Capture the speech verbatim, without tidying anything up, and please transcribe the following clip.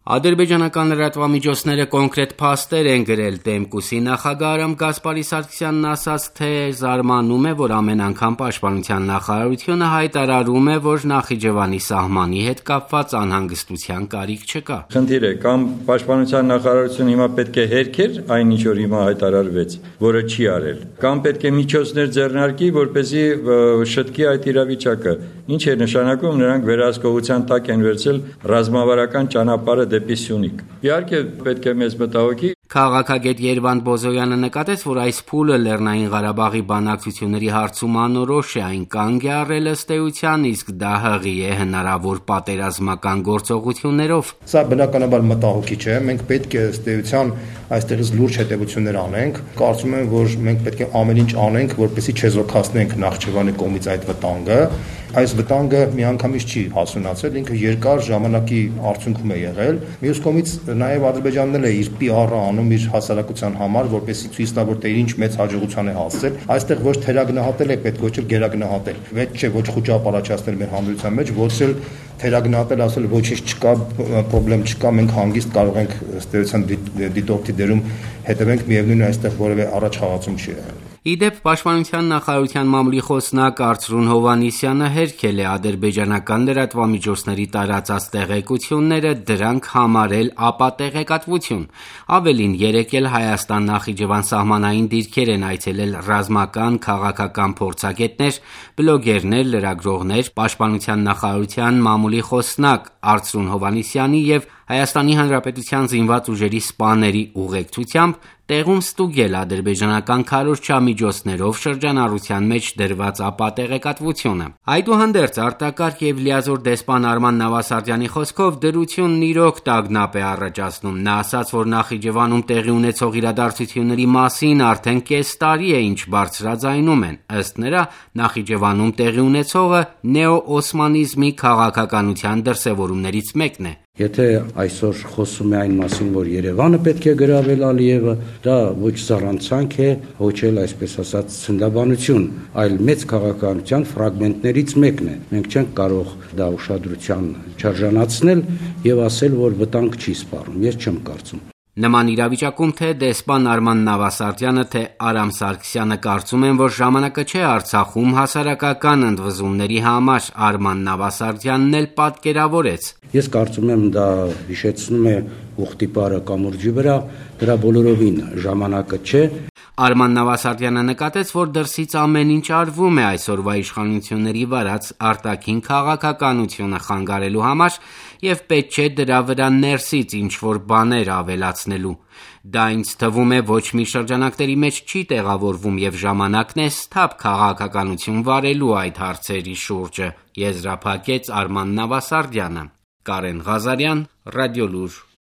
Ադրբեջանական լրատվամիջոցները կոնկրետ փաստեր են գրել Դեմկուսի նախագահ Արամ Գասպարի Սարգսյանն ասաց, թե զարմանում է, որ ամեն անգամ Պաշտպանության նախարարությունը հայտարարում է, որ Նախիջևանի սահմանի հետ կապված անհանգստության կարիք չկա։ Խնդիր է, կամ Պաշտպանության նախարարությունը հիմա պետք է հերքեր այն ինչ որ հիմա հայտարարվեց, որը չի արել, կամ պետք է միջոցներ ձեռնարկի, որպեսզի շտկի այդ իրավիճակը։ Ինչ է նշանակում, նրանք վերահսկողության տակ են վերցել ռազմավարական ճանապարհը դեպի Սյունիք։ Իհարկե պետք է մեզ մտահոգի։ Քաղաքագետ Երվանդ Բոզոյանը նկատեց, որ այս փուլը Լեռնային Ղարաբաղի բանակցությունների հարցում անորոշ է, այն կանգ է առել ըստ էության, իսկ դա հղի է հնարավոր պատերազմական գործողություններով։ Սա բնականաբար մտահոգիչ է, մենք պետք է ըստ էության այստեղից լուրջ հետևություններ անենք։ Կարծում եմ, որ մենք պետք է ամեն ինչ անենք, որպեսզի չեզոքացնենք Նախճեվանի կողմից այդ վտանգը։ Այս վտանգը միանգամից չի հասունացել, ինքը երկար ժամանակի արդյունքում է եղել։ Մյուս կողմից նաև Ադրբեջանն էլ է իր պի արը անում իր հասարակության համար, որպեսզի ցույց տա, որ թե ինչ մեծ հաջողության է հասցել։ Այստեղ ոչ թերագնահատել է, պետք ոչ էլ գերագնահատել։ Պետք չէ ոչ խոճապ առաջացնել մեր հանրության մեջ, ոչ էլ թերագնահատել, ասել ոչինչ չկա, խնդրեմ չկա, մենք հանգիստ կարող ենք ըստ էության դիտորդի դերում հետևենք, միևնույն է այստեղ որևէ առաջխաղացում չի եղել։ Իդեպ Պաշտպանության նախարարության մամուլի խոսնակ Արծրուն Հովհաննիսյանը հերքել է ադրբեջանական լրատվամիջոցների տարածած տեղեկությունները, դրանք համարել ապատեղեկատվություն։ Ավելին, երեկ էլ Հայաստան-Նախիջևան սահմանային դիրքեր են այցելել ռազմական, քաղաքական փորձագետներ, բլոգերներ, լրագրողներ, Պաշտպանության նախարարության մամուլի խոսնակ Արծրուն Հովհաննիսյանի եւ Հայաստանի Հանրապետության զինված ուժերի սպաների ուղեկցությամբ տեղում ստուգել ադրբեջանական քարոզչամիջոցներով շրջանառության մեջ դրված ապատեղեկատվությունը։ Այդուհանդերձ արտակարգ եւ լիազոր դեսպան Արման Նավասարդյանի խոսքով դրությունն իրոք տագնապ է առաջացնում։ Նա ասաց, որ Նախիջևանում տեղի ունեցող իրադարձությունների մասին արդեն կես տարի է ինչ բարձրաձայնում են։ Ըստ նրա, Նախիջևանում տեղի ունեցողը նեոօսմանիզմի քաղաքականության դրսևորումներից մեկն է։ Եթե այսօր խոսում է այն մասին, որ Երևանը պետք է գրավել Ալիևը, դա ոչ զառանցանք է, ոչ էլ այսպես ասած ցնդաբանություն, այլ մեծ քաղաքականության ֆրագմենտներից մեկն է։ Մենք չենք կարող դա ուշադրության չարժանացնել եւ ասել, որ վտանգ չի սպառում։ Ես չեմ կարծում։ Նման իրավիճակում թե դեսպան Արման Նավասարդյանը, թե Արամ Սարգսյանը կարծում են, որ ժամանակը չէ Արցախում հասարակական ընդվզումների համար։ Արման Նավասարդյանն էլ պատկերավորեց։ Ես կարծում եմ դա հիշեցնում է ուխտի պարը կամուրջի վրա, դրա բոլորովին ժամանակը չէ։ Արման Նավասարդյանը նկատեց, որ դրսից ամեն ինչ արվում է այսօրվա իշխանությունների վարած արտաքին քաղաքականությունը խանգարելու համար եւ պետք չէ դրա վրա ներսից ինչ-որ բաներ ավելացնելու։ Դա ինձ թվում է ոչ մի շրջանակների մեջ չի տեղավորվում եւ ժամանակն է սթափ քաղաքականություն վարելու այդ հարցերի շուրջը, եզրափակեց Արման Նավասարդյանը։ Կարեն Ղազարյան, Ռադիոլուր։